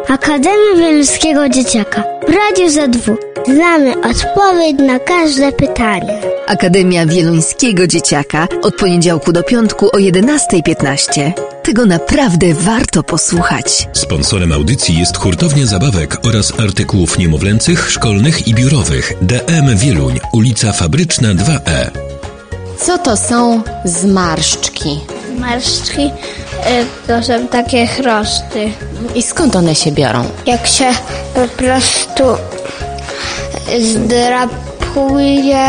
Akademia Wieluńskiego Dzieciaka w Radiu ZW. Znamy odpowiedź na każde pytanie. Akademia Wieluńskiego Dzieciaka od poniedziałku do piątku o 11:15. Tego naprawdę warto posłuchać. Sponsorem audycji jest Hurtownia Zabawek oraz artykułów niemowlęcych, szkolnych i biurowych. DM Wieluń, ulica Fabryczna 2E. Co to są zmarszczki? Zmarszczki to są takie chrosty. I skąd one się biorą? Jak się po prostu zdrapuje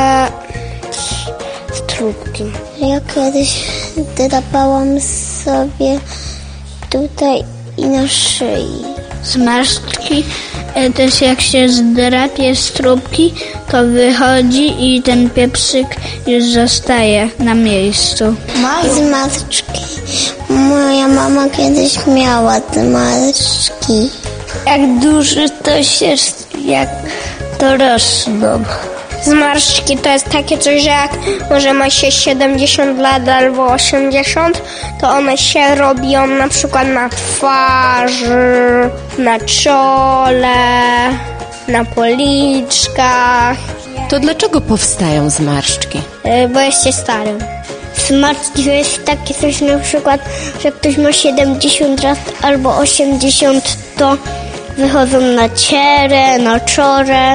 strubki. Ja kiedyś drapałam sobie tutaj i na szyi. Zmarszczki też jak się zdrapie strubki, to wychodzi i ten pieprzyk już zostaje na miejscu. Zmarszczki. Moja mama kiedyś miała zmarszczki. Jak duży to się, jak to rosną. Zmarszczki to jest takie coś, że jak może ma się 70 lat albo 80, to one się robią na przykład na twarzy, na czole, na policzkach. To dlaczego powstają zmarszczki? Bo jesteś starym. Zmarszczki to jest takie coś na przykład, że ktoś ma 70 lat albo 80, to wychodzą na cerę, na czole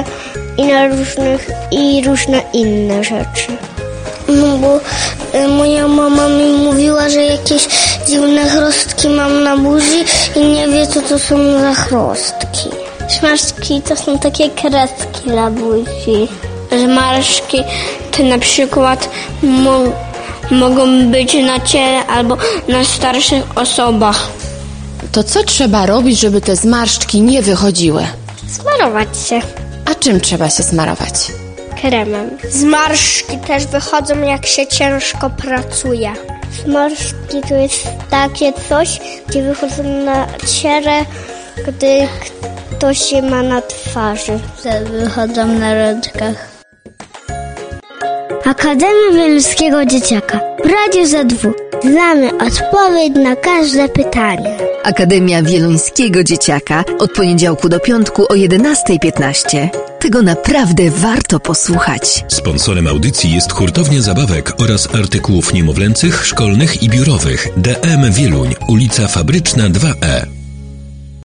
i różne inne rzeczy. No bo moja mama mi mówiła, że jakieś dziwne chrostki mam na buzi i nie wie, co to są za chrostki. Zmarszczki to są takie kreski na buzi. Zmarszczki to na przykład mogą być na ciele albo na starszych osobach. To co trzeba robić, żeby te zmarszczki nie wychodziły? Smarować się. A czym trzeba się smarować? Kremem. Zmarszczki też wychodzą, jak się ciężko pracuje. Zmarszczki to jest takie coś, gdzie wychodzą na cerę, gdy ktoś się ma na twarzy. Wychodzą na rączkach. Akademia Wieluńskiego Dzieciaka w Radiu ZW. Znamy odpowiedź na każde pytanie. Akademia Wieluńskiego Dzieciaka od poniedziałku do piątku o 11:15. Tego naprawdę warto posłuchać. Sponsorem audycji jest Hurtownia Zabawek oraz artykułów niemowlęcych, szkolnych i biurowych. DM Wieluń, ulica Fabryczna 2E.